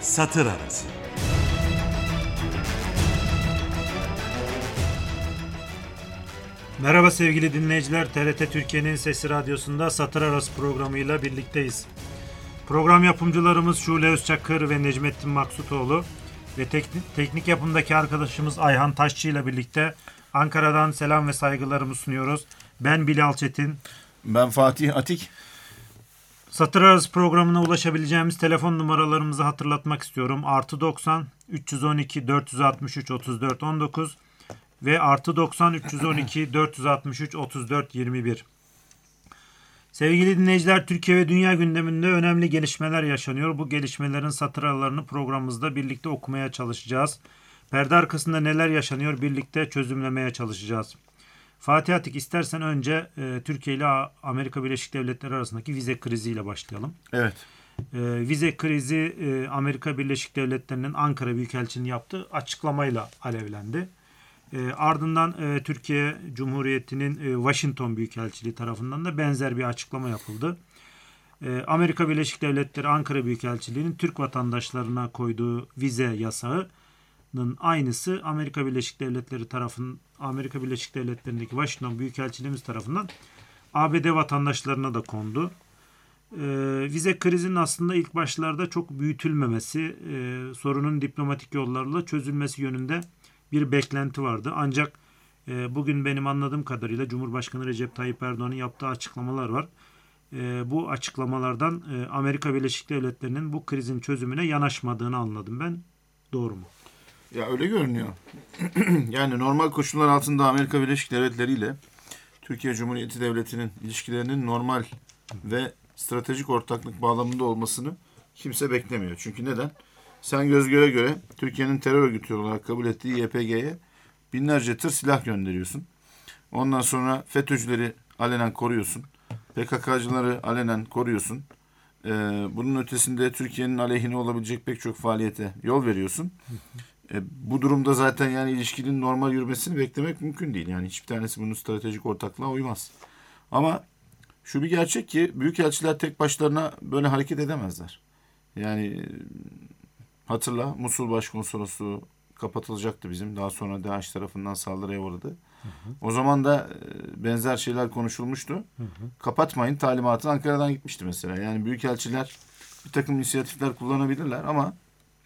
Satır Arası. Merhaba sevgili dinleyiciler, TRT Türkiye'nin Sesi Radyosu'nda Satır Arası programıyla birlikteyiz. Program yapımcılarımız Şule Özçakır ve Necmettin Maksutoğlu ve teknik yapımdaki arkadaşımız Ayhan Taşçı ile birlikte Ankara'dan selam ve saygılarımı sunuyoruz. Ben Bilal Çetin. Ben Fatih Atik. Satır Arası programına ulaşabileceğimiz telefon numaralarımızı hatırlatmak istiyorum. +90 312 463 34 19 ve +90 312 463 34 21. Sevgili dinleyiciler, Türkiye ve dünya gündeminde önemli gelişmeler yaşanıyor. Bu gelişmelerin satır aralarını programımızda birlikte okumaya çalışacağız. Perde arkasında neler yaşanıyor birlikte çözümlemeye çalışacağız. Fatih Atik, istersen önce Türkiye ile Amerika Birleşik Devletleri arasındaki vize kriziyle başlayalım. Evet. Vize krizi Amerika Birleşik Devletleri'nin Ankara Büyükelçiliği'nin yaptığı açıklamayla alevlendi. Ardından Türkiye Cumhuriyeti'nin Washington Büyükelçiliği tarafından da benzer bir açıklama yapıldı. Amerika Birleşik Devletleri Ankara Büyükelçiliği'nin Türk vatandaşlarına koyduğu vize yasağının aynısı Amerika Birleşik Devletleri'ndeki Washington Büyükelçiliğimiz tarafından ABD vatandaşlarına da kondu. Vize krizinin aslında ilk başlarda çok büyütülmemesi, sorunun diplomatik yollarla çözülmesi yönünde bir beklenti vardı. Ancak bugün benim anladığım kadarıyla Cumhurbaşkanı Recep Tayyip Erdoğan'ın yaptığı açıklamalar var. Bu açıklamalardan Amerika Birleşik Devletleri'nin bu krizin çözümüne yanaşmadığını anladım ben. Doğru mu? Ya öyle görünüyor. Yani normal koşullar altında Amerika Birleşik Devletleri ile Türkiye Cumhuriyeti Devleti'nin ilişkilerinin normal ve stratejik ortaklık bağlamında olmasını kimse beklemiyor. Çünkü neden? Sen göz göre göre Türkiye'nin terör örgütü olarak kabul ettiği YPG'ye binlerce tır silah gönderiyorsun. Ondan sonra FETÖ'cüleri alenen koruyorsun. PKK'cıları alenen koruyorsun. Bunun ötesinde Türkiye'nin aleyhine olabilecek pek çok faaliyete yol veriyorsun. Bu durumda zaten yani ilişkinin normal yürümesini beklemek mümkün değil. Yani hiçbir tanesi bunun stratejik ortaklığa uymaz. Ama şu bir gerçek ki büyükelçiler tek başlarına böyle hareket edemezler. Yani hatırla, Musul Başkonsolosluğu kapatılacaktı bizim. Daha sonra DAEŞ tarafından saldırıya uğradı. O zaman da benzer şeyler konuşulmuştu. Kapatmayın talimatı Ankara'dan gitmişti mesela. Yani büyükelçiler bir takım inisiyatifler kullanabilirler ama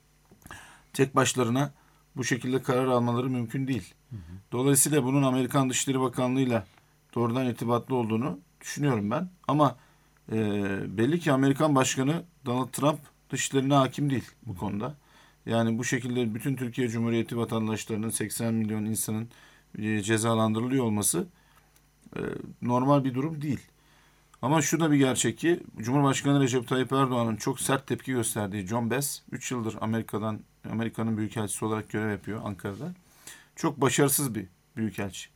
tek başlarına bu şekilde karar almaları mümkün değil. Dolayısıyla bunun Amerikan Dışişleri Bakanlığı'yla doğrudan irtibatlı olduğunu düşünüyorum ben. Ama belli ki Amerikan Başkanı Donald Trump dışişlerine hakim değil bu konuda. Yani bu şekilde bütün Türkiye Cumhuriyeti vatandaşlarının 80 milyon insanın cezalandırılıyor olması normal bir durum değil. Ama şu da bir gerçek ki Cumhurbaşkanı Recep Tayyip Erdoğan'ın çok sert tepki gösterdiği John Bass 3 yıldır Amerika'nın büyükelçisi olarak görev yapıyor Ankara'da. Çok başarısız bir büyükelçi.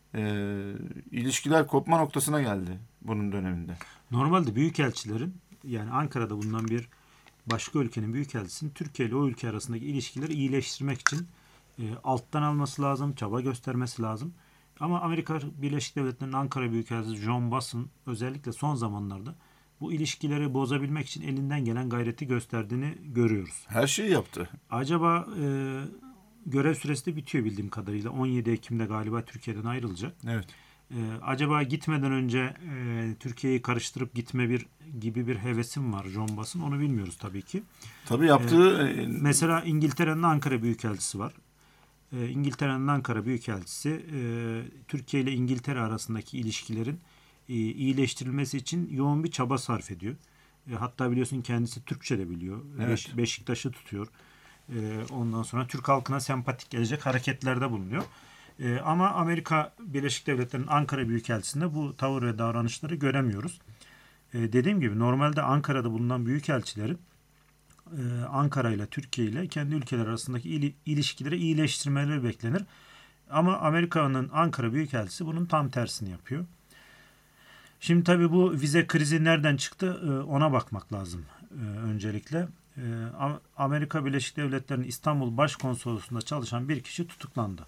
İlişkiler kopma noktasına geldi bunun döneminde. Normalde büyükelçilerin, yani Ankara'da bulunan bir başka ülkenin büyükelçisinin Türkiye ile o ülke arasındaki ilişkileri iyileştirmek için alttan alması lazım, çaba göstermesi lazım. Ama Amerika Birleşik Devletleri'nin Ankara Büyükelçisi John Bass'ın özellikle son zamanlarda bu ilişkileri bozabilmek için elinden gelen gayreti gösterdiğini görüyoruz. Her şeyi yaptı. Acaba görev süresi de bitiyor bildiğim kadarıyla. 17 Ekim'de galiba Türkiye'den ayrılacak. Evet. Acaba gitmeden önce Türkiye'yi karıştırıp gitme gibi bir hevesim var John Bass'ın. Onu bilmiyoruz tabii ki. Tabii yaptığı... Mesela İngiltere'nin Ankara Büyükelçisi var. İngiltere'nin Ankara Büyükelçisi Türkiye ile İngiltere arasındaki ilişkilerin iyileştirilmesi için yoğun bir çaba sarf ediyor. Hatta biliyorsun kendisi Türkçe de biliyor. Evet. Beşiktaş'ı tutuyor. Ondan sonra Türk halkına sempatik gelecek hareketlerde bulunuyor. Ama Amerika Birleşik Devletleri'nin Ankara Büyükelçisi'nde bu tavır ve davranışları göremiyoruz. Dediğim gibi normalde Ankara'da bulunan büyükelçilerin Ankara ile Türkiye ile kendi ülkeler arasındaki ilişkileri iyileştirmeleri beklenir. Ama Amerika'nın Ankara Büyükelçisi bunun tam tersini yapıyor. Şimdi tabii bu vize krizi nereden çıktı ona bakmak lazım öncelikle. Amerika Birleşik Devletleri'nin İstanbul Başkonsolosluğu'nda çalışan bir kişi tutuklandı.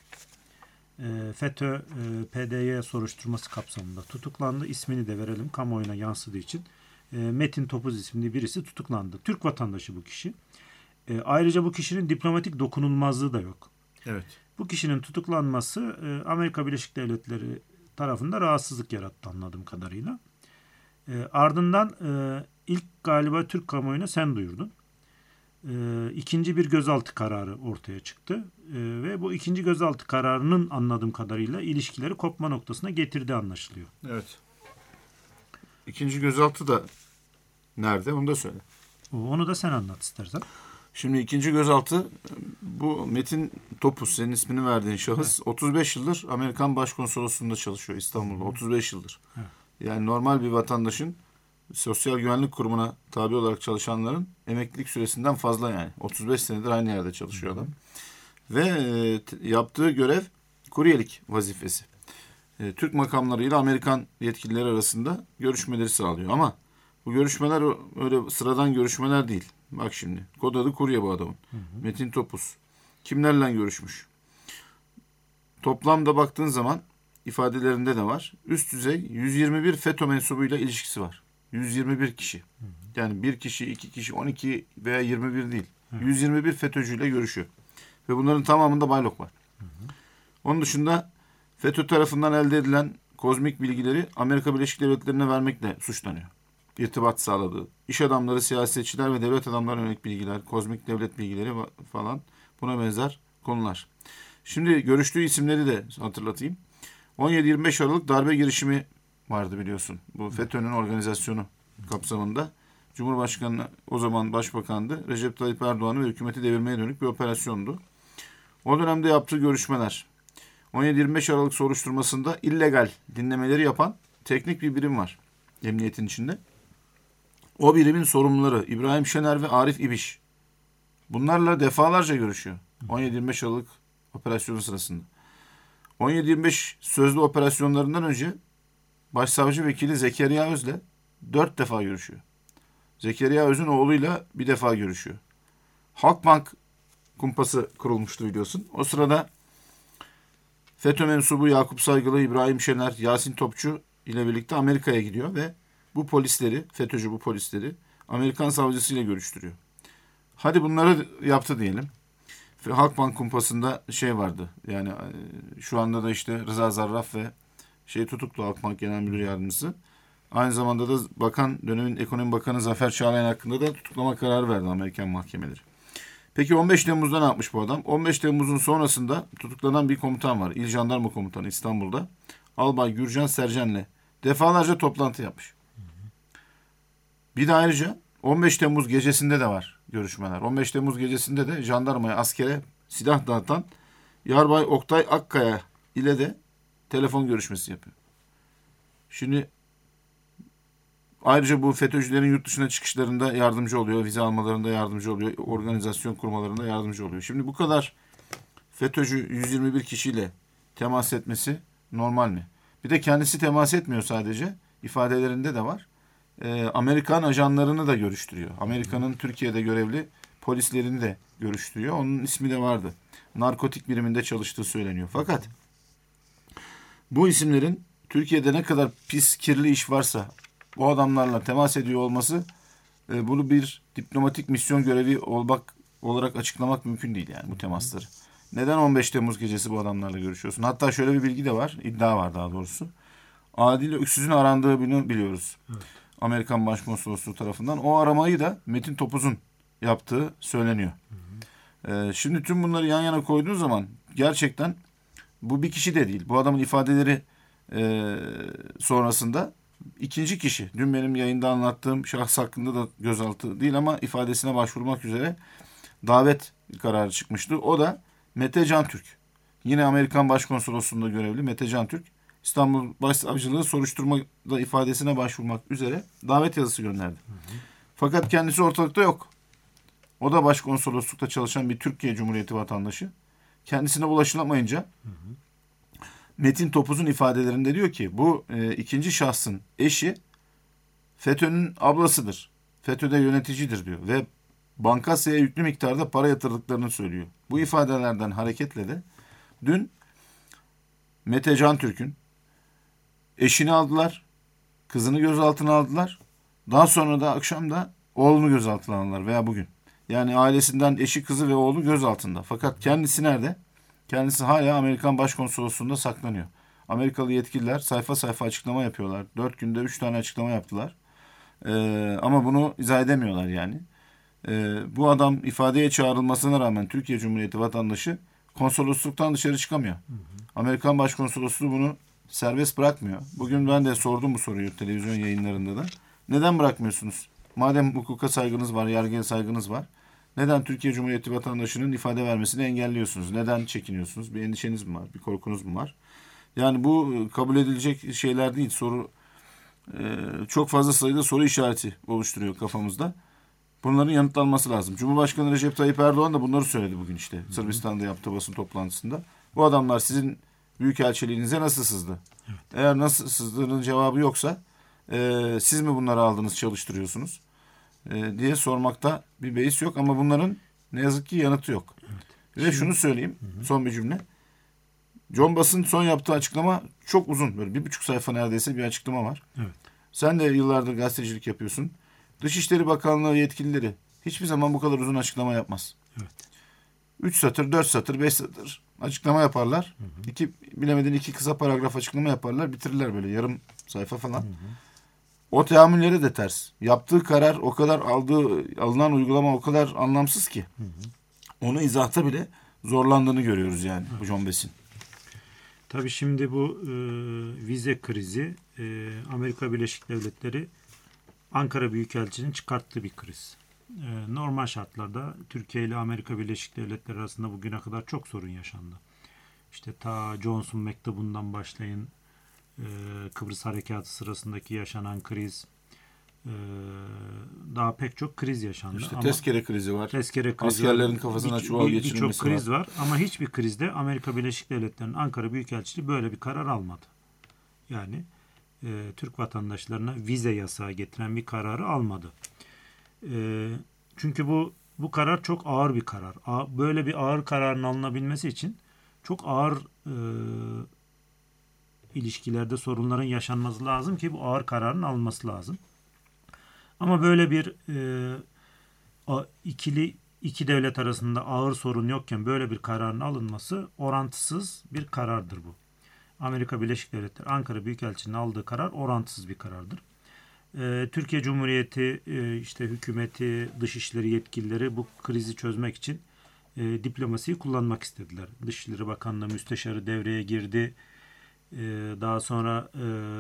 FETÖ PDY soruşturması kapsamında tutuklandı. İsmini de verelim kamuoyuna yansıdığı için. Metin Topuz isimli birisi tutuklandı. Türk vatandaşı bu kişi. Ayrıca bu kişinin diplomatik dokunulmazlığı da yok. Evet. Bu kişinin tutuklanması Amerika Birleşik Devletleri tarafında rahatsızlık yarattı anladığım kadarıyla. Ardından ilk galiba Türk kamuoyuna sen duyurdun. İkinci bir gözaltı kararı ortaya çıktı. Ve bu ikinci gözaltı kararının anladığım kadarıyla ilişkileri kopma noktasına getirdiği anlaşılıyor. Evet. İkinci gözaltı da nerede? Onu da söyle. Onu da sen anlat istersen. Şimdi ikinci gözaltı bu Metin Topuz, senin ismini verdiğin şahıs, evet, 35 yıldır Amerikan Başkonsolosluğu'nda çalışıyor İstanbul'da. 35 yıldır. Evet. Yani normal bir vatandaşın Sosyal Güvenlik Kurumu'na tabi olarak çalışanların emeklilik süresinden fazla yani. 35 senedir aynı yerde çalışıyor adam. Ve yaptığı görev kuryelik vazifesi. Türk makamlarıyla Amerikan yetkilileri arasında görüşmeleri sağlıyor. Ama bu görüşmeler öyle sıradan görüşmeler değil. Bak şimdi. Kod adı kurye bu adamın. Metin Topuz. Kimlerle görüşmüş? Toplamda baktığın zaman ifadelerinde de var. Üst düzey 121 FETÖ mensubuyla ilişkisi var. 121 kişi. Yani bir kişi, iki kişi, 12 veya 21 değil. 121 FETÖ'cüyle görüşüyor. Ve bunların tamamında baylok var. Onun dışında FETÖ tarafından elde edilen kozmik bilgileri Amerika Birleşik Devletleri'ne vermekle suçlanıyor. İrtibat sağladığı. İş adamları, siyasetçiler ve devlet adamlarına yönelik bilgiler, kozmik devlet bilgileri falan, buna benzer konular. Şimdi görüştüğü isimleri de hatırlatayım. 17-25 Aralık darbe girişimi vardı biliyorsun. Bu FETÖ'nün organizasyonu kapsamında Cumhurbaşkanı, o zaman Başbakan'dı, Recep Tayyip Erdoğan'ı ve hükümeti devirmeye dönük bir operasyondu. O dönemde yaptığı görüşmeler, 17-25 Aralık soruşturmasında illegal dinlemeleri yapan teknik bir birim var emniyetin içinde. O birimin sorumluları İbrahim Şener ve Arif İbiş. Bunlarla defalarca görüşüyor. 17-25 Aralık operasyonu sırasında. 17-25 sözlü operasyonlarından önce Başsavcı Vekili Zekeriya Öz'le 4 defa görüşüyor. Zekeriya Öz'ün oğluyla bir defa görüşüyor. Halkbank kumpası kurulmuştu biliyorsun. O sırada FETÖ mensubu Yakup Saygılı, İbrahim Şener, Yasin Topçu ile birlikte Amerika'ya gidiyor ve bu polisleri, FETÖ'cü bu polisleri Amerikan savcısıyla görüştürüyor. Hadi bunları yaptı diyelim. Halkbank kumpasında şey vardı. Yani şu anda da işte Rıza Zarrab ve tutuklu Halkbank Genel Müdür Yardımcısı. Aynı zamanda da dönemin Ekonomi Bakanı Zafer Çağlayan hakkında da tutuklama kararı verdi Amerikan mahkemeleri. Peki 15 Temmuz'da ne yapmış bu adam? 15 Temmuz'un sonrasında tutuklanan bir komutan var. İl Jandarma Komutanı İstanbul'da. Albay Gürcan Sercen'le defalarca toplantı yapmış. Bir de ayrıca 15 Temmuz gecesinde de var görüşmeler. 15 Temmuz gecesinde de jandarmaya, askere silah dağıtan Yarbay Oktay Akkaya ile de telefon görüşmesi yapıyor. Şimdi ayrıca bu FETÖ'cülerin yurt dışına çıkışlarında yardımcı oluyor, vize almalarında yardımcı oluyor, organizasyon kurmalarında yardımcı oluyor. Şimdi bu kadar FETÖ'cü 121 kişiyle temas etmesi normal mi? Bir de kendisi temas etmiyor sadece, ifadelerinde de var. Amerikan ajanlarını da görüştürüyor. Amerika'nın Türkiye'de görevli polislerini de görüştürüyor. Onun ismi de vardı. Narkotik biriminde çalıştığı söyleniyor. Fakat bu isimlerin Türkiye'de ne kadar pis, kirli iş varsa o adamlarla temas ediyor olması bunu bir diplomatik misyon görevi olarak açıklamak mümkün değil yani bu temasları. Neden 15 Temmuz gecesi bu adamlarla görüşüyorsun? Hatta şöyle bir bilgi de var, iddia var daha doğrusu. Adil Öksüz'ün arandığını biliyoruz. Evet. Amerikan Başkonsolosluğu tarafından. O aramayı da Metin Topuz'un yaptığı söyleniyor. Şimdi tüm bunları yan yana koyduğun zaman gerçekten bu bir kişi de değil. Bu adamın ifadeleri sonrasında ikinci kişi. Dün benim yayında anlattığım şahıs hakkında da gözaltı değil ama ifadesine başvurmak üzere davet kararı çıkmıştı. O da Mete Cantürk. Yine Amerikan Başkonsolosluğu'nda görevli Mete Cantürk. İstanbul Başsavcılığı soruşturmada ifadesine başvurmak üzere davet yazısı gönderdi. Fakat kendisi ortalıkta yok. O da başkonsoloslukta çalışan bir Türkiye Cumhuriyeti vatandaşı. Kendisine ulaşılamayınca Metin Topuz'un ifadelerinde diyor ki bu ikinci şahsın eşi FETÖ'nün ablasıdır. FETÖ'de yöneticidir diyor ve bankasaya yüklü miktarda para yatırdıklarını söylüyor. Bu ifadelerden hareketle de dün Mete Cantürk'ün eşini aldılar, kızını gözaltına aldılar. Daha sonra da akşam da oğlunu gözaltına aldılar veya bugün. Yani ailesinden eşi, kızı ve oğlu gözaltında. Fakat kendisi nerede? Kendisi hala Amerikan Başkonsolosluğu'nda saklanıyor. Amerikalı yetkililer sayfa sayfa açıklama yapıyorlar. 4 günde 3 tane açıklama yaptılar. Ama bunu izah edemiyorlar yani. Bu adam ifadeye çağrılmasına rağmen Türkiye Cumhuriyeti vatandaşı konsolosluktan dışarı çıkamıyor. Amerikan Başkonsolosluğu bunu serbest bırakmıyor. Bugün ben de sordum bu soruyu televizyon yayınlarında da. Neden bırakmıyorsunuz? Madem hukuka saygınız var, yargıya saygınız var. Neden Türkiye Cumhuriyeti vatandaşının ifade vermesini engelliyorsunuz? Neden çekiniyorsunuz? Bir endişeniz mi var? Bir korkunuz mu var? Yani bu kabul edilecek şeyler değil. Çok fazla sayıda soru işareti oluşturuyor kafamızda. Bunların yanıtlanması lazım. Cumhurbaşkanı Recep Tayyip Erdoğan da bunları söyledi bugün işte. Sırbistan'da yaptığı basın toplantısında. Bu adamlar sizin büyükelçiliğinize nasıl sızdı? Evet. Eğer nasıl sızdığının cevabı yoksa siz mi bunları aldınız, çalıştırıyorsunuz? Diye sormakta bir beis yok ama bunların ne yazık ki yanıtı yok. Evet. Ve şunu söyleyeyim, son bir cümle. John Bass'ın son yaptığı açıklama çok uzun. Böyle 1,5 sayfa neredeyse bir açıklama var. Evet. Sen de yıllardır gazetecilik yapıyorsun. Dışişleri Bakanlığı yetkilileri hiçbir zaman bu kadar uzun açıklama yapmaz. Evet. 3 satır, 4 satır, 5 satır açıklama yaparlar. Bilemedin 2 kısa paragraf açıklama yaparlar. Bitirirler böyle yarım sayfa falan. O teamülleri de ters. Yaptığı karar o kadar alınan uygulama o kadar anlamsız ki. Onu izahta bile zorlandığını görüyoruz yani bu John Bass'in. Tabii şimdi bu vize krizi Amerika Birleşik Devletleri Ankara Büyükelçiliği'nin çıkarttığı bir kriz. Normal şartlarda Türkiye ile Amerika Birleşik Devletleri arasında bugüne kadar çok sorun yaşandı. İşte ta Johnson mektubundan başlayın, Kıbrıs Harekatı sırasındaki yaşanan kriz, daha pek çok kriz yaşandı. İşte tezkere krizi var. Tezkere krizi askerlerin kafasına çuval geçirilmesi var. Birçok kriz var ama hiçbir krizde Amerika Birleşik Devletleri'nin Ankara Büyükelçiliği böyle bir karar almadı. Yani Türk vatandaşlarına vize yasağı getiren bir kararı almadı. Çünkü bu karar çok ağır bir karar. Böyle bir ağır kararın alınabilmesi için çok ağır ilişkilerde sorunların yaşanması lazım ki bu ağır kararın alınması lazım. Ama böyle bir iki devlet arasında ağır sorun yokken böyle bir kararın alınması orantısız bir karardır bu. Amerika Birleşik Devletleri Ankara Büyükelçiliği'nin aldığı karar orantısız bir karardır. Türkiye Cumhuriyeti işte hükümeti, dışişleri yetkilileri bu krizi çözmek için diplomasiyi kullanmak istediler. Dışişleri Bakanlığı müsteşarı devreye girdi. Daha sonra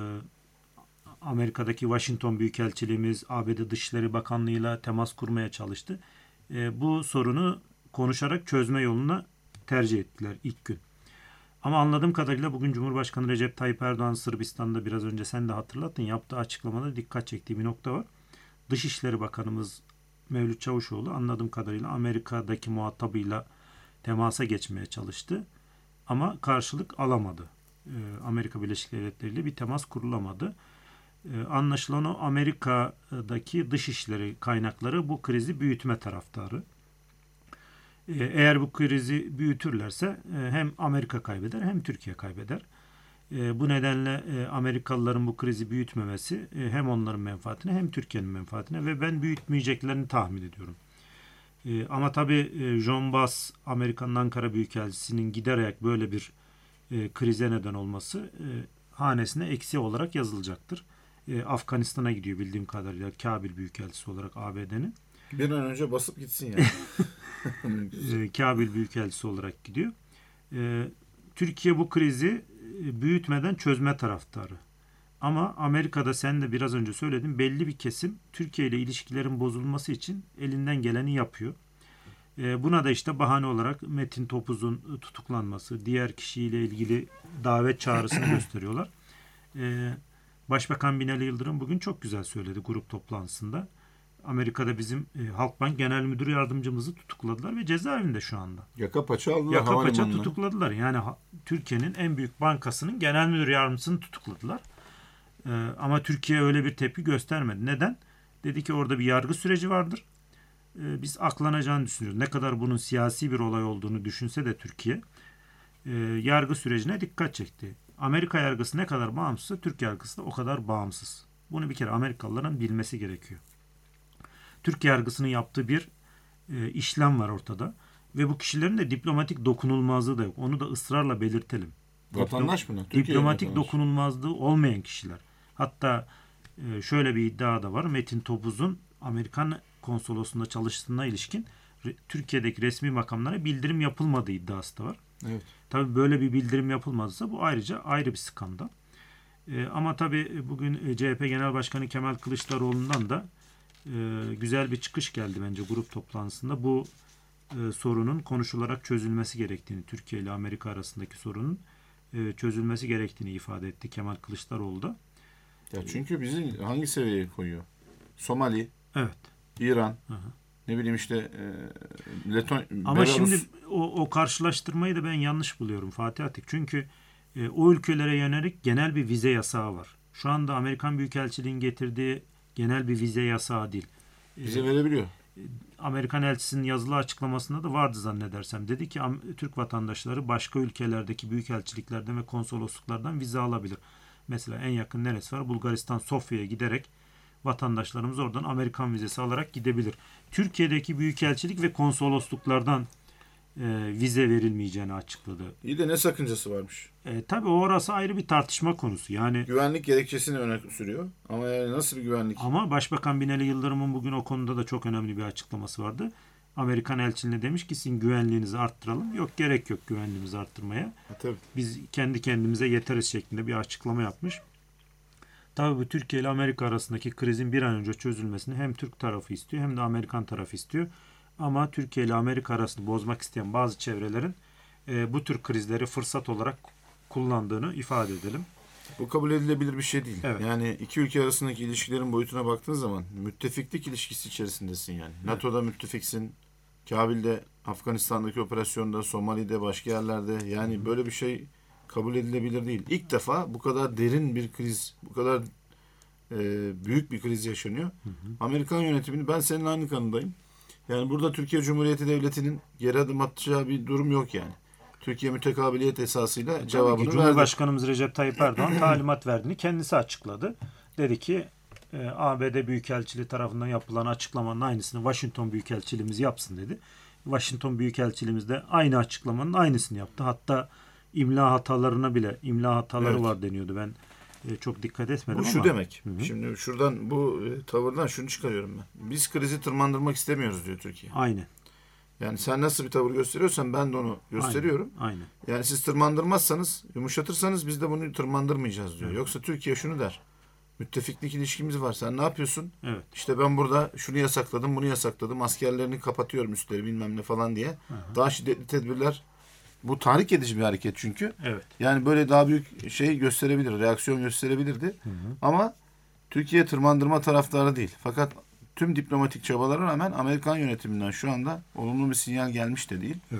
Amerika'daki Washington Büyükelçiliğimiz ABD Dışişleri Bakanlığı'yla temas kurmaya çalıştı. Bu sorunu konuşarak çözme yoluna tercih ettiler ilk gün. Ama anladığım kadarıyla bugün Cumhurbaşkanı Recep Tayyip Erdoğan Sırbistan'da biraz önce sen de hatırlattın yaptığı açıklamada dikkat çektiği bir nokta var. Dışişleri Bakanımız Mevlüt Çavuşoğlu anladığım kadarıyla Amerika'daki muhatabıyla temasa geçmeye çalıştı. Ama karşılık alamadı. Amerika Birleşik Devletleri ile bir temas kurulamadı. Anlaşılan o Amerika'daki dışişleri kaynakları bu krizi büyütme taraftarı. Eğer bu krizi büyütürlerse hem Amerika kaybeder hem Türkiye kaybeder. Bu nedenle Amerikalıların bu krizi büyütmemesi hem onların menfaatine hem Türkiye'nin menfaatine ve ben büyütmeyeceklerini tahmin ediyorum. Ama tabii John Bass, Amerika'nın Ankara Büyükelçisi'nin giderek böyle bir krize neden olması hanesine eksi olarak yazılacaktır. Afganistan'a gidiyor bildiğim kadarıyla Kabil Büyükelçisi olarak ABD'nin. Bir an önce basıp gitsin yani. Kabil Büyükelçisi olarak gidiyor. Türkiye bu krizi büyütmeden çözme taraftarı. Ama Amerika'da sen de biraz önce söyledin belli bir kesim Türkiye ile ilişkilerin bozulması için elinden geleni yapıyor. Buna da işte bahane olarak Metin Topuz'un tutuklanması, diğer kişiyle ilgili davet çağrısını gösteriyorlar. Başbakan Binali Yıldırım bugün çok güzel söyledi grup toplantısında. Amerika'da bizim Halkbank Genel Müdür Yardımcımızı tutukladılar ve cezaevinde şu anda. Yaka paça aldılar. Yaka paça tutukladılar. Yani Türkiye'nin en büyük bankasının genel müdür yardımcısını tutukladılar. Ama Türkiye öyle bir tepki göstermedi. Neden? Dedi ki orada bir yargı süreci vardır. Biz aklanacağını düşünüyoruz. Ne kadar bunun siyasi bir olay olduğunu düşünse de Türkiye yargı sürecine dikkat çekti. Amerika yargısı ne kadar bağımsızsa Türk yargısı da o kadar bağımsız. Bunu bir kere Amerikalıların bilmesi gerekiyor. Türk yargısının yaptığı bir işlem var ortada. Ve bu kişilerin de diplomatik dokunulmazlığı da yok. Onu da ısrarla belirtelim. Vatandaş mı? Türkiye Diplomatik vatandaş. dokunulmazlığı olmayan kişiler. Hatta şöyle bir iddia da var. Metin Topuz'un Amerikan konsolosluğunda çalıştığına ilişkin Türkiye'deki resmi makamlara bildirim yapılmadığı iddiası da var. Evet. Tabii böyle bir bildirim yapılmazsa bu ayrıca ayrı bir skandal. Ama tabii bugün CHP Genel Başkanı Kemal Kılıçdaroğlu'ndan da güzel bir çıkış geldi bence grup toplantısında. Bu sorunun konuşularak çözülmesi gerektiğini, Türkiye ile Amerika arasındaki sorunun çözülmesi gerektiğini ifade etti Kemal Kılıçdaroğlu da. Ya çünkü bizi hangi seviyeye koyuyor? Somali, Evet. İran, Hı hı. ne bileyim işte Ama Belarus. şimdi o karşılaştırmayı da ben yanlış buluyorum Fatih Atik. Çünkü o ülkelere yönelik genel bir vize yasağı var. Şu anda Amerikan Büyükelçiliği'nin getirdiği genel bir vize yasağı değil. Bize verebiliyor. Amerikan elçisinin yazılı açıklamasında da vardı zannedersem. Dedi ki Türk vatandaşları başka ülkelerdeki büyükelçiliklerden ve konsolosluklardan vize alabilir. Mesela en yakın neresi var? Bulgaristan Sofya'ya giderek vatandaşlarımız oradan Amerikan vizesi alarak gidebilir. Türkiye'deki büyükelçilik ve konsolosluklardan vize verilmeyeceğini açıkladı. İyi de ne sakıncası varmış? Tabii orası ayrı bir tartışma konusu. Yani Güvenlik gerekçesini öne sürüyor. Ama yani nasıl bir güvenlik? ama Başbakan Binali Yıldırım'ın bugün o konuda da çok önemli bir açıklaması vardı. Amerikan elçiliğine demiş ki sizin güvenliğinizi arttıralım. Yok, gerek yok güvenliğimizi arttırmaya. Tabii. Biz kendi kendimize yeteriz şeklinde bir açıklama yapmış. Tabii bu Türkiye ile Amerika arasındaki krizin bir an önce çözülmesini hem Türk tarafı istiyor hem de Amerikan tarafı istiyor. Ama Türkiye ile Amerika arasını bozmak isteyen bazı çevrelerin bu tür krizleri fırsat olarak kullandığını ifade edelim. Bu kabul edilebilir bir şey değil. Evet. Yani iki ülke arasındaki ilişkilerin boyutuna baktığın zaman müttefiklik ilişkisi içerisindesin yani. Evet. NATO'da müttefiksin. Kabil'de, Afganistan'daki operasyonda, Somali'de, başka yerlerde. Yani böyle bir şey kabul edilebilir değil. İlk defa bu kadar derin bir kriz, bu kadar büyük bir kriz yaşanıyor. Amerikan yönetimini, ben senin aynı kanındayım. Yani burada Türkiye Cumhuriyeti Devleti'nin geri adım atacağı bir durum yok yani. Türkiye mütekabiliyet esasıyla cevabını verdi. Cumhurbaşkanımız Recep Tayyip Erdoğan talimat verdiğini kendisi açıkladı. Dedi ki ABD Büyükelçiliği tarafından yapılan açıklamanın aynısını Washington Büyükelçiliğimiz yapsın dedi. Washington Büyükelçiliğimiz de aynı açıklamanın aynısını yaptı. Hatta imla hataları Evet. var deniyordu. Ben çok dikkat etmedim Bu ama. şu demek. Hı hı. Şimdi şuradan bu tavırdan şunu çıkarıyorum ben. Biz krizi tırmandırmak istemiyoruz diyor Türkiye. Aynen. Yani sen nasıl bir tavır gösteriyorsan ben de onu gösteriyorum. Aynen. Yani siz tırmandırmazsanız, yumuşatırsanız biz de bunu tırmandırmayacağız diyor. Evet. Yoksa Türkiye şunu der. Müttefiklik ilişkimiz var. Sen ne yapıyorsun? Evet. İşte ben burada şunu yasakladım, bunu yasakladım. Askerlerini kapatıyorum üstleri bilmem ne falan diye. Daha şiddetli tedbirler. Bu tahrik edici bir hareket çünkü. Evet. Yani böyle daha büyük şey gösterebilir, reaksiyon gösterebilirdi. Ama Türkiye tırmandırma taraftarı değil. Fakat tüm diplomatik çabalara rağmen Amerikan yönetiminden şu anda olumlu bir sinyal gelmiş de değil. Evet.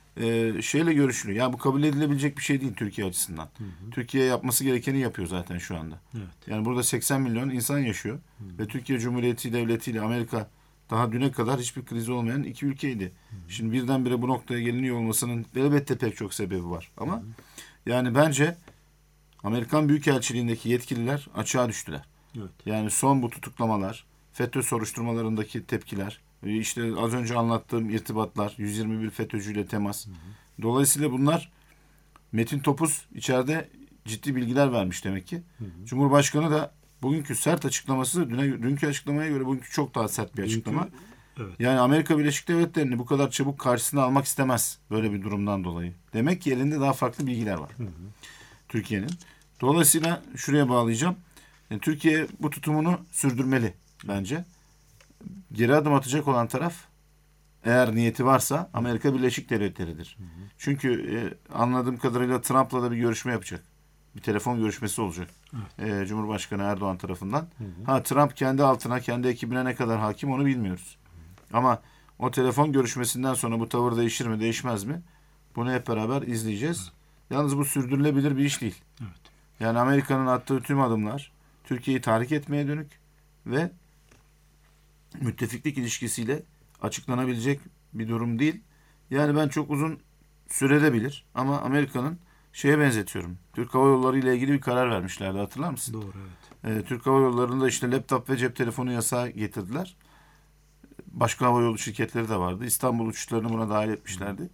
Şeyle görüşülüyor. Yani bu kabul edilebilecek bir şey değil Türkiye açısından. Türkiye yapması gerekeni yapıyor zaten şu anda. Evet. Yani burada 80 milyon insan yaşıyor. Ve Türkiye Cumhuriyeti Devleti ile Amerika daha düne kadar hiçbir krizi olmayan iki ülkeydi. Şimdi birdenbire bu noktaya geliniyor olmasının elbette pek çok sebebi var. Ama yani bence Amerikan Büyükelçiliğindeki yetkililer açığa düştüler. Evet. Yani son bu tutuklamalar, FETÖ soruşturmalarındaki tepkiler, işte az önce anlattığım irtibatlar, 121 FETÖ'cüyle temas. Dolayısıyla bunlar Metin Topuz içeride ciddi bilgiler vermiş demek ki. Cumhurbaşkanı da bugünkü sert açıklaması, dünkü açıklamaya göre bugünkü çok daha sert bir açıklama. Evet. Yani Amerika Birleşik Devletleri'ni bu kadar çabuk karşısına almak istemez böyle bir durumdan dolayı. Demek ki elinde daha farklı bilgiler var Türkiye'nin. Dolayısıyla şuraya bağlayacağım. Yani Türkiye bu tutumunu sürdürmeli bence. Geri adım atacak olan taraf, eğer niyeti varsa, Amerika Birleşik Devletleri'dir. Çünkü anladığım kadarıyla Trump'la da bir görüşme yapacak. Bir telefon görüşmesi olacak. Cumhurbaşkanı Erdoğan tarafından. Trump kendi altına, kendi ekibine ne kadar hakim onu bilmiyoruz. Ama o telefon görüşmesinden sonra bu tavır değişir mi, değişmez mi? Bunu hep beraber izleyeceğiz. Yalnız bu sürdürülebilir bir iş değil. Evet. Yani Amerika'nın attığı tüm adımlar Türkiye'yi tahrik etmeye dönük ve müttefiklik ilişkisiyle açıklanabilecek bir durum değil. Yani ben çok uzun sürebilir ama Amerika'nın şeye benzetiyorum. Türk Hava Yolları ile ilgili bir karar vermişlerdi, hatırlar mısın? Doğru, evet. Türk Hava Yolları'nda işte laptop ve cep telefonu yasağı getirdiler. başka havayolu şirketleri de vardı. İstanbul uçuşlarını buna dahil etmişlerdi.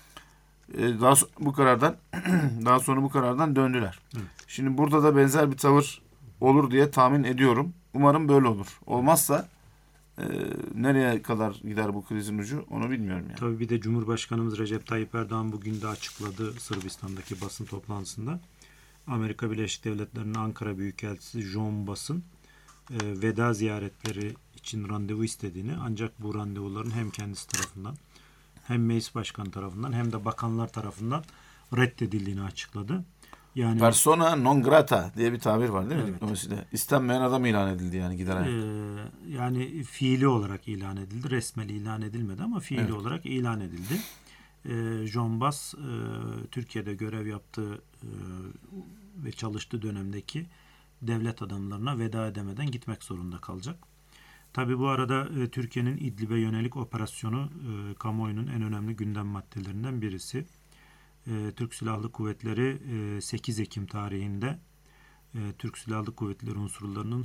Daha sonra bu karardan döndüler. Şimdi burada da benzer bir tavır olur diye tahmin ediyorum. Umarım böyle olur. Olmazsa nereye kadar gider bu krizin ucu onu bilmiyorum yani. Tabii bir de Cumhurbaşkanımız Recep Tayyip Erdoğan bugün de açıkladı Sırbistan'daki basın toplantısında. Amerika Birleşik Devletleri'nin Ankara Büyükelçisi John Bass'ın veda ziyaretleri için randevu istediğini, ancak bu randevuların hem kendisi tarafından hem meclis başkanı tarafından hem de bakanlar tarafından reddedildiğini açıkladı. Yani Persona non grata diye bir tabir var değil mi? Evet. Diplomaside. İstenmeyen adam ilan edildi yani giderek. yani fiili olarak ilan edildi. Resmen ilan edilmedi ama fiili olarak ilan edildi. John Bass Türkiye'de görev yaptığı ve çalıştığı dönemdeki devlet adamlarına veda edemeden gitmek zorunda kalacak. Tabii bu arada Türkiye'nin İdlib'e yönelik operasyonu kamuoyunun en önemli gündem maddelerinden birisi. Türk Silahlı Kuvvetleri 8 Ekim tarihinde Türk Silahlı Kuvvetleri unsurlarının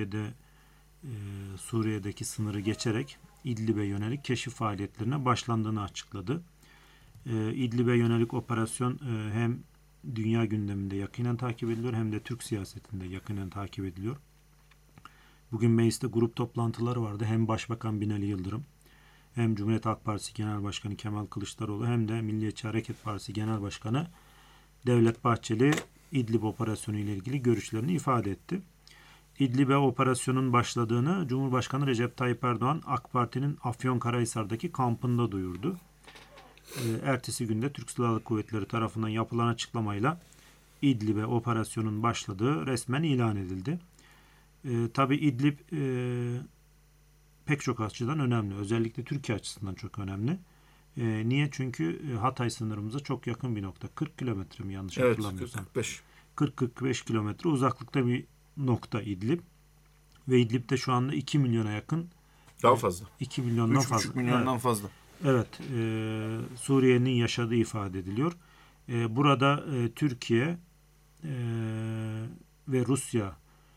Suriye'deki sınırı geçerek İdlib'e yönelik keşif faaliyetlerine başlandığını açıkladı. İdlib'e yönelik operasyon hem dünya gündeminde yakinen takip ediliyor hem de Türk siyasetinde yakinen takip ediliyor. Bugün mecliste grup toplantıları vardı. Hem Başbakan Binali Yıldırım hem Cumhuriyet Halk Partisi Genel Başkanı Kemal Kılıçdaroğlu hem de Milliyetçi Hareket Partisi Genel Başkanı Devlet Bahçeli İdlib operasyonu ile ilgili görüşlerini ifade etti. İdlib'e operasyonun başladığını Cumhurbaşkanı Recep Tayyip Erdoğan AK Parti'nin Afyonkarahisar'daki kampında duyurdu. Ertesi günde Türk Silahlı Kuvvetleri tarafından yapılan açıklamayla İdlib'e operasyonun başladığı resmen ilan edildi. Tabii İdlib pek çok açıdan önemli. Özellikle Türkiye açısından çok önemli. Niye? Çünkü Hatay sınırımıza çok yakın bir nokta. 40 kilometre mi yanlış hatırlamıyorsam? 40-45 kilometre uzaklıkta bir nokta İdlib. Ve İdlib'de şu anda 2 milyona yakın. Daha fazla. 2 milyondan 3,5 milyondan fazla. Evet. Suriye'nin yaşadığı ifade ediliyor. Burada Türkiye ve Rusya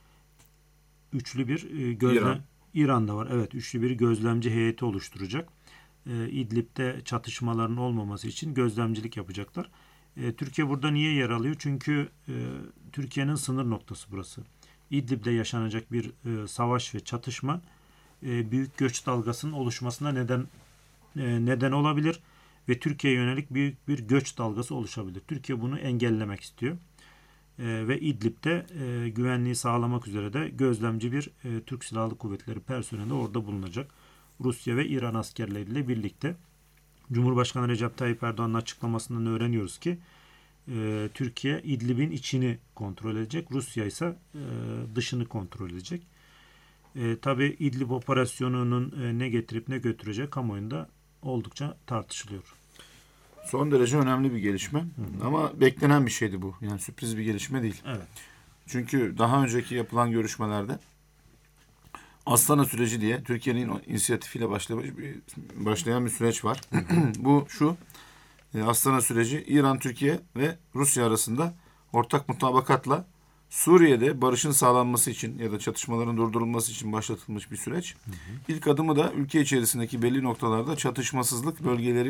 üçlü bir İran'da var. Evet, üçlü bir gözlemci heyeti oluşturacak. İdlib'de çatışmaların olmaması için gözlemcilik yapacaklar. Türkiye burada niye yer alıyor? Çünkü Türkiye'nin sınır noktası burası. İdlib'de yaşanacak bir savaş ve çatışma büyük göç dalgasının oluşmasına neden olabilir ve Türkiye'ye yönelik büyük bir göç dalgası oluşabilir. Türkiye bunu engellemek istiyor. Ve İdlib'de güvenliği sağlamak üzere de gözlemci bir Türk Silahlı Kuvvetleri personeli orada bulunacak. Rusya ve İran askerleriyle birlikte. Cumhurbaşkanı Recep Tayyip Erdoğan'ın açıklamasından öğreniyoruz ki Türkiye İdlib'in içini kontrol edecek. Rusya ise dışını kontrol edecek. Tabii İdlib operasyonunun ne getirip ne götüreceği kamuoyunda oldukça tartışılıyor. Son derece önemli bir gelişme. Ama beklenen bir şeydi bu. Yani sürpriz bir gelişme değil. Evet. Çünkü daha önceki yapılan görüşmelerde Astana süreci diye Türkiye'nin inisiyatifiyle başlayan bir süreç var. Bu şu. Astana süreci İran, Türkiye ve Rusya arasında ortak mutabakatla Suriye'de barışın sağlanması için ya da çatışmaların durdurulması için başlatılmış bir süreç. İlk adımı da ülke içerisindeki belli noktalarda çatışmasızlık bölgeleri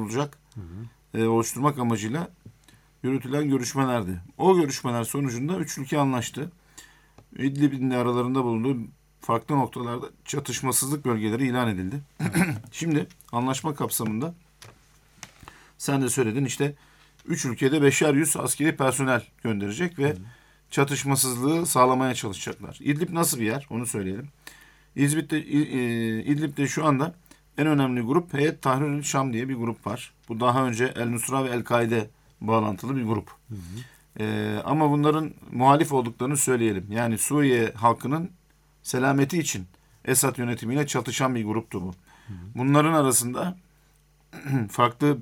oluşturmak amacıyla yürütülen görüşmelerdi. O görüşmeler sonucunda üç ülke anlaştı. İdlib'in de aralarında bulunduğu farklı noktalarda çatışmasızlık bölgeleri ilan edildi. Şimdi anlaşma kapsamında sen de söyledin işte 3 ülkede 500 askeri personel gönderecek ve çatışmasızlığı sağlamaya çalışacaklar. İdlib nasıl bir yer? Onu söyleyelim. İdlib'de şu anda en önemli grup Heyet Tahrir Şam diye bir grup var. Bu daha önce El Nusra ve El-Kaide bağlantılı bir grup. Ama bunların muhalif olduklarını söyleyelim. Yani Suriye halkının selameti için Esad yönetimiyle çatışan bir gruptu bu. Bunların arasında farklı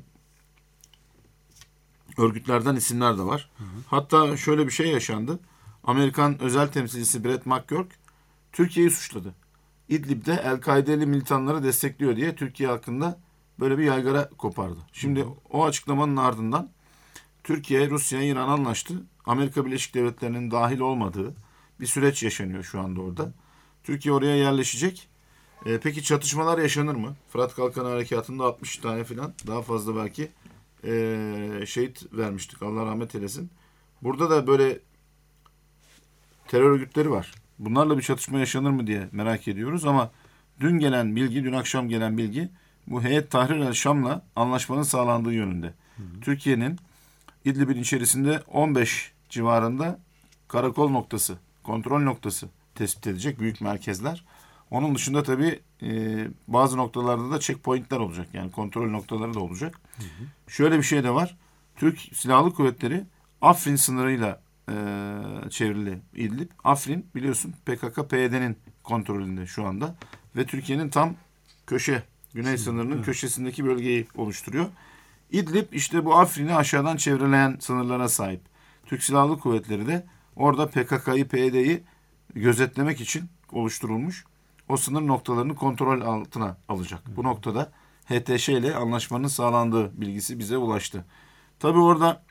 örgütlerden isimler de var. Hatta şöyle bir şey yaşandı. Amerikan özel temsilcisi Brett McGurk Türkiye'yi suçladı. İdlib'de El-Kaide'li militanları destekliyor diye Türkiye hakkında böyle bir yaygara kopardı. Şimdi o açıklamanın ardından Türkiye, Rusya, İran anlaştı. Amerika Birleşik Devletleri'nin dahil olmadığı bir süreç yaşanıyor şu anda orada. Türkiye oraya yerleşecek Peki çatışmalar yaşanır mı? Fırat Kalkanı Harekatı'nda 60 tane falan, daha fazla belki şehit vermiştik. Allah rahmet eylesin. Burada da böyle terör örgütleri var. Bunlarla bir çatışma yaşanır mı diye merak ediyoruz ama dün akşam gelen bilgi bu Heyet Tahrir el Şam'la anlaşmanın sağlandığı yönünde. Türkiye'nin İdlib'in içerisinde 15 civarında karakol noktası, kontrol noktası tespit edecek büyük merkezler. Onun dışında tabii bazı noktalarda da checkpointler olacak. Yani kontrol noktaları da olacak. Şöyle bir şey de var. Türk Silahlı Kuvvetleri Afrin sınırıyla çevrili İdlib. Afrin biliyorsun PKK-PYD'nin kontrolünde şu anda. Ve Türkiye'nin tam güney sınırının köşesindeki bölgeyi oluşturuyor. İdlib işte bu Afrin'i aşağıdan çevreleyen sınırlara sahip. Türk Silahlı Kuvvetleri de orada PKK'yı, PYD'yi gözetlemek için oluşturulmuş. O sınır noktalarını kontrol altına alacak. Bu noktada HTŞ ile anlaşmanın sağlandığı bilgisi bize ulaştı. Tabii orada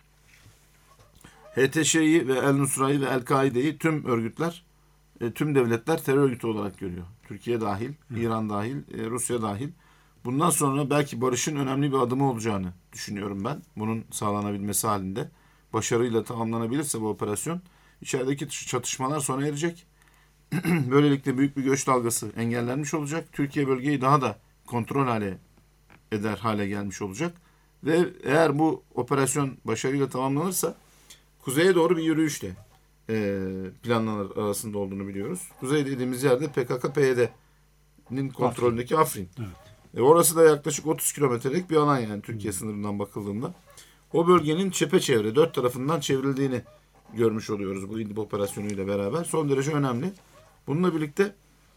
HTŞ'yi ve El-Nusra'yı ve El-Kaide'yi tüm örgütler, tüm devletler terör örgütü olarak görüyor. Türkiye dahil, İran dahil, Rusya dahil. Bundan sonra belki barışın önemli bir adımı olacağını düşünüyorum ben. Bunun sağlanabilmesi halinde. Başarıyla tamamlanabilirse bu operasyon, içerideki çatışmalar sona erecek. Böylelikle büyük bir göç dalgası engellenmiş olacak. Türkiye bölgeyi daha da kontrol hale gelmiş olacak. Ve eğer bu operasyon başarıyla tamamlanırsa kuzeye doğru bir yürüyüş de planlar arasında olduğunu biliyoruz. Kuzey dediğimiz yerde PKK-PYD'nin kontrolündeki Afrin. Evet. Orası da yaklaşık 30 kilometrelik bir alan yani Türkiye sınırından bakıldığında. O bölgenin çepeçevre 4 tarafından çevrildiğini görmüş oluyoruz bu İdlib operasyonuyla beraber. Son derece önemli. Bununla birlikte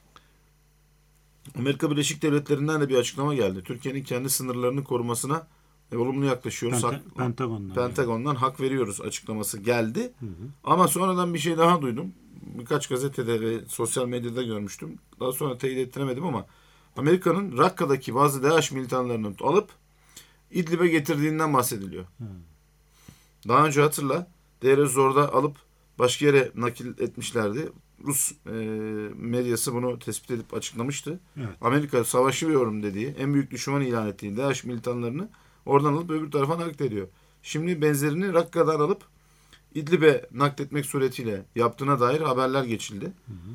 Amerika Birleşik Devletleri'nden de bir açıklama geldi. Türkiye'nin kendi sınırlarını korumasına olumlu yaklaşıyoruz. Pentagon'dan hak veriyoruz açıklaması geldi. Ama sonradan bir şey daha duydum. Birkaç gazetede ve sosyal medyada görmüştüm. Daha sonra teyit ettiremedim ama Amerika'nın Rakka'daki bazı DAEŞ militanlarını alıp İdlib'e getirdiğinden bahsediliyor. Daha önce hatırla, Deir ez-Zor'da alıp başka yere nakil etmişlerdi. Rus medyası bunu tespit edip açıklamıştı. Evet. Amerika savaşıyorum dediği, en büyük düşman ilan ettiği DAEŞ militanlarını oradan alıp öbür tarafa naklediyor. Şimdi benzerini Rakka'dan alıp İdlib'e nakletmek suretiyle yaptığına dair haberler geçildi.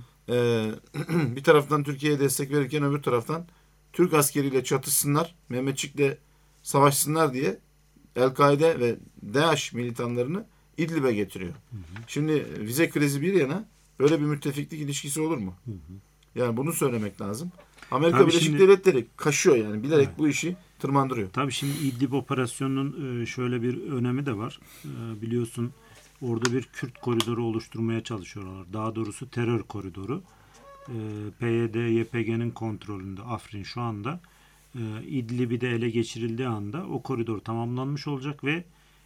Bir taraftan Türkiye'ye destek verirken öbür taraftan Türk askeriyle çatışsınlar, Mehmetçik'le savaşsınlar diye El-Kaide ve DAEŞ militanlarını İdlib'e getiriyor. Şimdi vize krizi bir yana böyle bir müttefiklik ilişkisi olur mu? Yani bunu söylemek lazım. Amerika Birleşik Devletleri kaşıyor yani bilerek bu işi tırmandırıyor. Tabii şimdi İdlib operasyonunun şöyle bir önemi de var. Biliyorsun orada bir Kürt koridoru oluşturmaya çalışıyorlar. Daha doğrusu terör koridoru. PYD, YPG'nin kontrolünde Afrin şu anda. İdlib'i de ele geçirildiği anda o koridor tamamlanmış olacak ve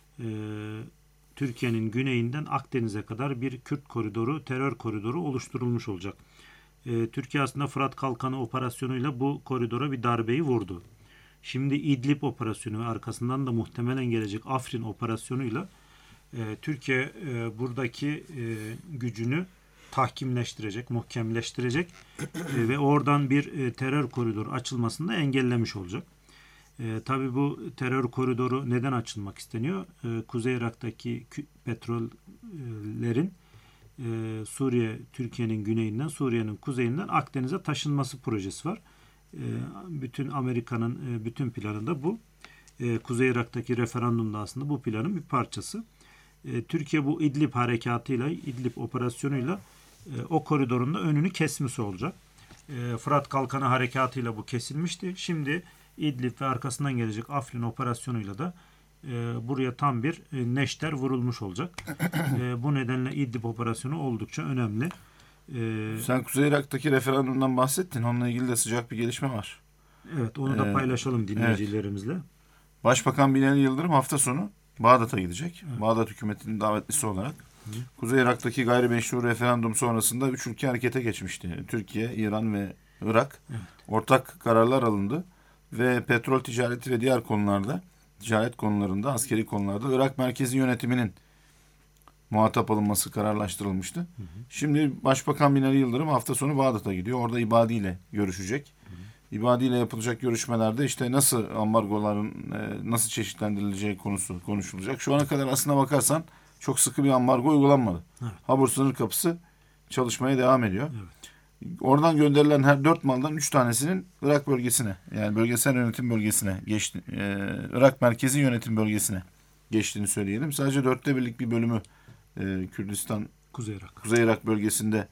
Türkiye'nin güneyinden Akdeniz'e kadar bir Kürt koridoru, terör koridoru oluşturulmuş olacak. Türkiye aslında Fırat Kalkanı operasyonuyla bu koridora bir darbeyi vurdu. Şimdi İdlib operasyonu ve arkasından da muhtemelen gelecek Afrin operasyonuyla Türkiye buradaki gücünü tahkimleştirecek, muhkemleştirecek ve oradan bir terör koridoru açılmasını da engellemiş olacak. Tabii bu terör koridoru neden açılmak isteniyor? Kuzey Irak'taki petrollerin Suriye, Türkiye'nin güneyinden, Suriye'nin kuzeyinden Akdeniz'e taşınması projesi var. Bütün Amerika'nın bütün planında bu. Kuzey Irak'taki referandumda aslında bu planın bir parçası. Türkiye bu İdlib harekatıyla, İdlib operasyonuyla o koridorun da önünü kesmesi olacak. Fırat Kalkanı harekatıyla bu kesilmişti. Şimdi İdlib ve arkasından gelecek Afrin operasyonuyla da buraya tam bir neşter vurulmuş olacak. Bu nedenle İdlib operasyonu oldukça önemli. Sen Kuzey Irak'taki referandumdan bahsettin. Onunla ilgili de sıcak bir gelişme var. Evet, onu da paylaşalım dinleyicilerimizle. Evet. Başbakan Binali Yıldırım hafta sonu Bağdat'a gidecek. Evet. Bağdat hükümetinin davetlisi olarak. Kuzey Irak'taki gayrimeşru referandum sonrasında 3 ülke harekete geçmişti. Türkiye, İran ve Irak. Evet. Ortak kararlar alındı. Ve petrol ticareti ve diğer konularda, ticaret konularında, askeri konularda Irak merkezi yönetiminin muhatap alınması kararlaştırılmıştı. Şimdi Başbakan Binali Yıldırım hafta sonu Bağdat'a gidiyor. Orada İbadi ile görüşecek. İbadi ile yapılacak görüşmelerde işte nasıl ambargoların nasıl çeşitlendirileceği konusu konuşulacak. Şu ana kadar aslına bakarsan çok sıkı bir ambargo uygulanmadı. Evet. Habur sınır kapısı çalışmaya devam ediyor. Evet. Oradan gönderilen her 4 maldan 3 tanesinin Irak bölgesine, yani bölgesel yönetim bölgesine geçti. Irak merkezi yönetim bölgesine geçtiğini söyleyelim. Sadece 1/4'lik bir bölümü Kürdistan, Kuzey Irak. Kuzey Irak bölgesinde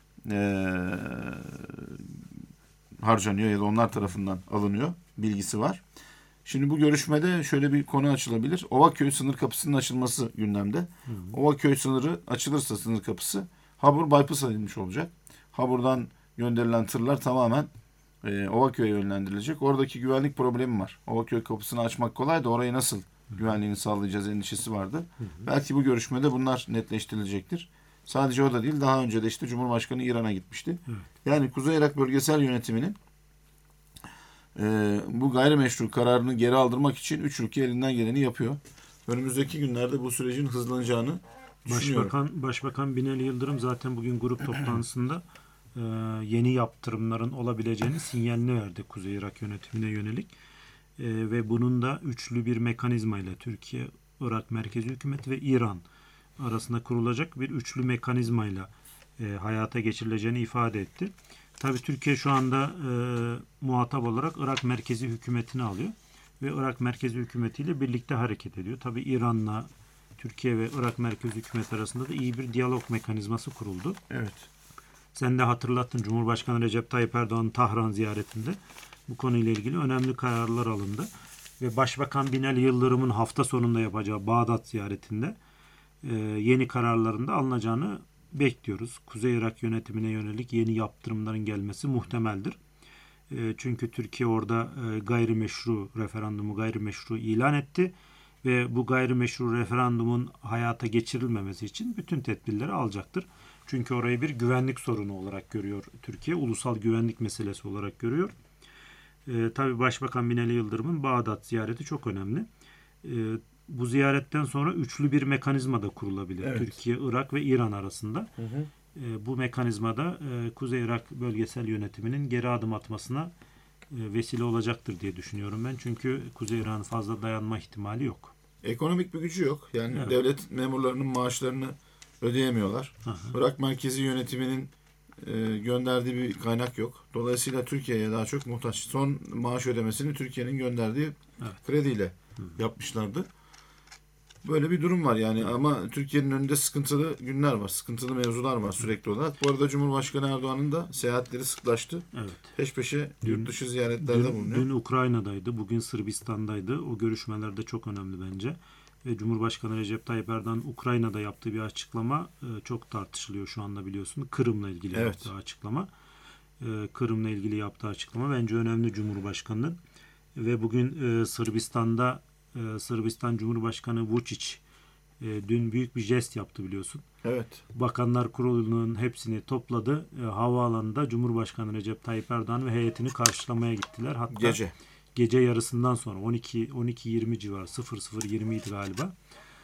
harcanıyor ya da onlar tarafından alınıyor bilgisi var. Şimdi bu görüşmede şöyle bir konu açılabilir. Ovaköy sınır kapısının açılması gündemde. Ovaköy sınırı açılırsa sınır kapısı Habur bypass edilmiş olacak. Habur'dan gönderilen tırlar tamamen Ovaköy'e yönlendirilecek. Oradaki güvenlik problemi var. Ovaköy kapısını açmak kolay da orayı nasıl güvenliğini sağlayacağız endişesi vardı. Belki bu görüşmede bunlar netleştirilecektir. Sadece o da değil, daha önce de işte Cumhurbaşkanı İran'a gitmişti. Yani Kuzey Irak bölgesel yönetiminin bu gayrimeşru kararını geri aldırmak için 3 ülke elinden geleni yapıyor. Önümüzdeki günlerde bu sürecin hızlanacağını düşünüyorum. Başbakan Binali Yıldırım zaten bugün grup toplantısında yeni yaptırımların olabileceğini sinyalini verdi Kuzey Irak yönetimine yönelik. Ve bunun da üçlü bir mekanizmayla Türkiye, Irak Merkezi Hükümeti ve İran arasında kurulacak bir üçlü mekanizmayla hayata geçirileceğini ifade etti. Tabii Türkiye şu anda muhatap olarak Irak Merkezi Hükümeti'ni alıyor ve Irak Merkezi Hükümeti ile birlikte hareket ediyor. Tabii İran'la Türkiye ve Irak Merkezi Hükümeti arasında da iyi bir diyalog mekanizması kuruldu. Evet. Sen de hatırlattın, Cumhurbaşkanı Recep Tayyip Erdoğan'ın Tahran ziyaretinde bu konuyla ilgili önemli kararlar alındı. Ve Başbakan Binali Yıldırım'ın hafta sonunda yapacağı Bağdat ziyaretinde yeni kararların da alınacağını bekliyoruz. Kuzey Irak yönetimine yönelik yeni yaptırımların gelmesi muhtemeldir. Çünkü Türkiye orada gayrimeşru referandumu gayrimeşru ilan etti ve bu gayrimeşru referandumun hayata geçirilmemesi için bütün tedbirleri alacaktır. Çünkü orayı bir güvenlik sorunu olarak görüyor Türkiye, ulusal güvenlik meselesi olarak görüyor. Tabii Başbakan Binali Yıldırım'ın Bağdat ziyareti çok önemli. Bu ziyaretten sonra üçlü bir mekanizma da kurulabilir. Evet. Türkiye, Irak ve İran arasında. Bu mekanizmada Kuzey Irak bölgesel yönetiminin geri adım atmasına vesile olacaktır diye düşünüyorum ben. Çünkü Kuzey Irak'ın fazla dayanma ihtimali yok. Ekonomik bir gücü yok. Yani evet. Devlet memurlarının maaşlarını ödeyemiyorlar. Irak merkezi yönetiminin gönderdiği bir kaynak yok. Dolayısıyla Türkiye'ye daha çok muhtaç. Son maaş ödemesini Türkiye'nin gönderdiği krediyle yapmışlardı. Böyle bir durum var yani, ama Türkiye'nin önünde sıkıntılı günler var. Sıkıntılı mevzular var sürekli olarak. Bu arada Cumhurbaşkanı Erdoğan'ın da seyahatleri sıklaştı. Evet. Peş peşe yurt dışı ziyaretlerde bulunuyor. Dün Ukrayna'daydı, bugün Sırbistan'daydı. O görüşmeler de çok önemli bence. Ve Cumhurbaşkanı Recep Tayyip Erdoğan Ukrayna'da yaptığı bir açıklama çok tartışılıyor şu anda, biliyorsun. Kırım'la ilgili yaptığı açıklama. Kırım'la ilgili yaptığı açıklama bence önemli Cumhurbaşkanı'nın. Ve bugün Sırbistan'da Sırbistan Cumhurbaşkanı Vučić dün büyük bir jest yaptı, biliyorsun. Evet. Bakanlar Kurulu'nun hepsini topladı. Havaalanında Cumhurbaşkanı Recep Tayyip Erdoğan ve heyetini karşılamaya gittiler. Hatta gece yarısından sonra 12:20 civarı 00:20 idi galiba.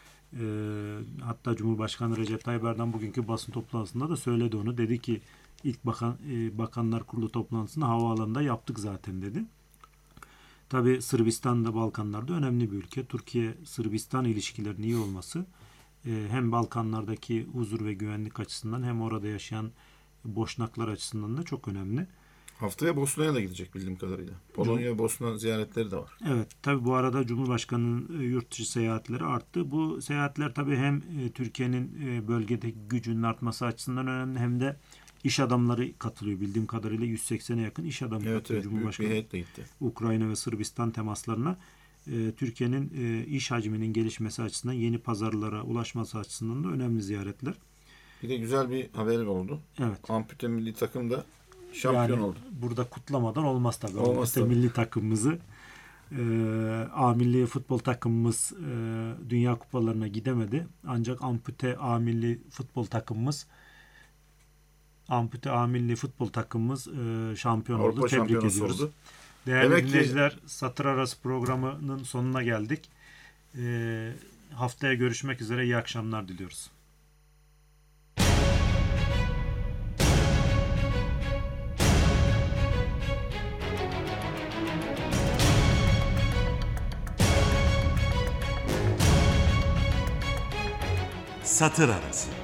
Hatta Cumhurbaşkanı Recep Tayyip Erdoğan bugünkü basın toplantısında da söyledi onu. Dedi ki ilk Bakanlar Kurulu toplantısını havaalanında yaptık zaten dedi. Tabii Sırbistan da Balkanlarda önemli bir ülke. Türkiye-Sırbistan ilişkilerinin iyi olması hem Balkanlardaki huzur ve güvenlik açısından hem orada yaşayan Boşnaklar açısından da çok önemli. Haftaya Bosna'ya da gidecek bildiğim kadarıyla. Polonya, Bosna ziyaretleri de var. Evet. Tabii bu arada Cumhurbaşkanı'nın yurt dışı seyahatleri arttı. Bu seyahatler tabii hem Türkiye'nin bölgedeki gücünün artması açısından önemli, hem de İş adamları katılıyor. Bildiğim kadarıyla 180'e yakın iş adamı katılıyor Cumhurbaşkanı. Büyük bir heyet de gitti. Ukrayna ve Sırbistan temaslarına Türkiye'nin iş hacminin gelişmesi açısından, yeni pazarlara ulaşması açısından da önemli ziyaretler. Bir de güzel bir haber oldu. Evet. Ampute milli takım da şampiyon oldu. Burada kutlamadan olmaz tabii. Ampute milli takımımızı A milli futbol takımımız dünya kupalarına gidemedi. Ancak ampute A milli futbol takımımız şampiyon oldu. Tebrik ediyoruz. Değerli dinleyiciler, Satır Arası programının sonuna geldik. Haftaya görüşmek üzere. İyi akşamlar diliyoruz. Satır Arası